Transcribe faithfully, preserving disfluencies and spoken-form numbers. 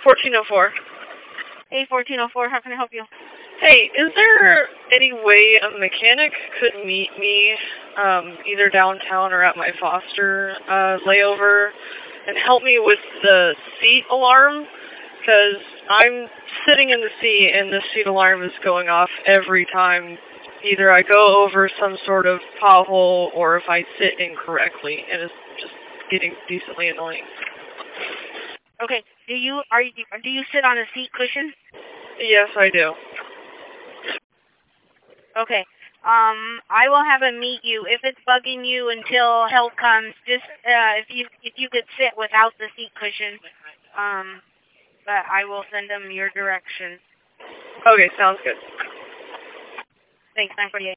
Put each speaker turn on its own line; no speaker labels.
fourteen oh four.
A fourteen oh four, how can I help you?
Hey, is there any way a mechanic could meet me um, either downtown or at my Foster uh, layover and help me with the seat alarm? Because I'm sitting in the seat and the seat alarm is going off every time either I go over some sort of pothole or if I sit incorrectly, and it's just getting decently annoying.
Okay, do you are you do you sit on a seat cushion?
Yes, I do.
Okay. Um, I will have him meet you. If it's bugging you until help comes, just uh, if you if you could sit without the seat cushion, um, but I will send him your direction.
Okay, sounds good.
Thanks, nine forty-eight.